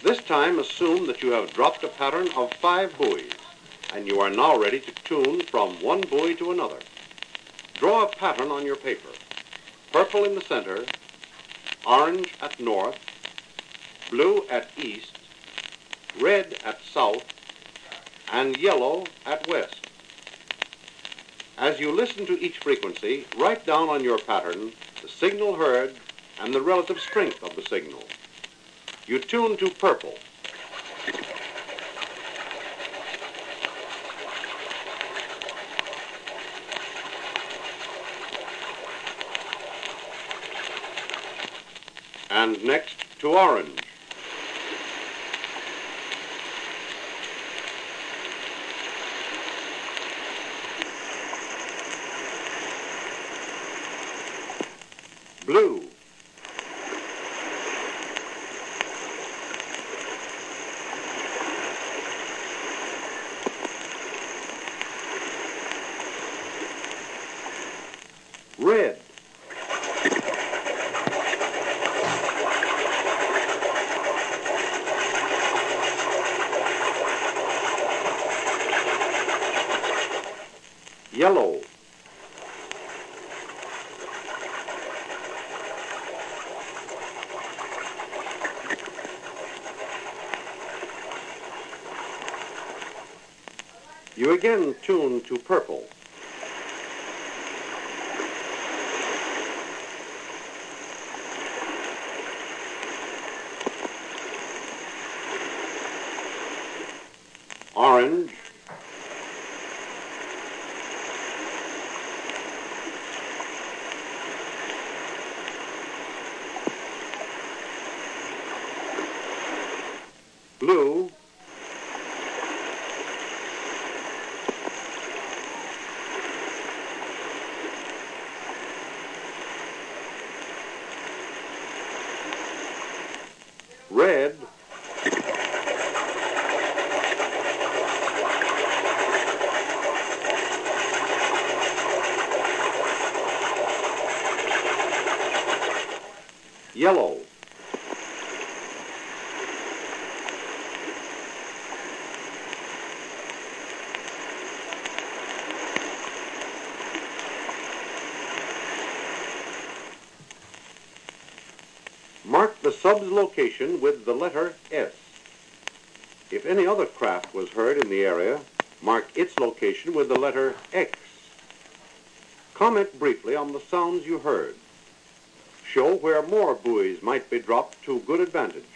This time, assume that you have dropped a pattern of 5 buoys, and you are now ready to tune from one buoy to another. Draw a pattern on your paper. Purple in the center, orange at north, blue at east, red at south, and yellow at west. As you listen to each frequency, write down on your pattern the signal heard and the relative strength of the signal. You tune to purple. And next to orange. Blue. Red. Yellow. You again tune to purple. Orange. Blue. Red. Yellow. Mark the sub's location with the letter S. If any other craft was heard in the area, mark its location with the letter X. Comment briefly on the sounds you heard. Show where more buoys might be dropped to good advantage.